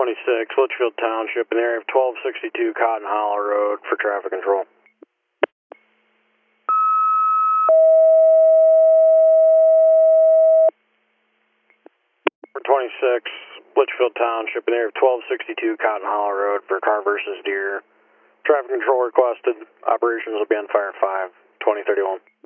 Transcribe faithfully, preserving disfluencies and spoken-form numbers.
twenty-six, Litchfield Township, in the area of twelve sixty-two Cotton Hollow Road for traffic control. twenty-six, Litchfield Township, in the area of twelve sixty-two Cotton Hollow Road for car versus deer. Traffic control requested. Operations will be on fire five, twenty thirty-one.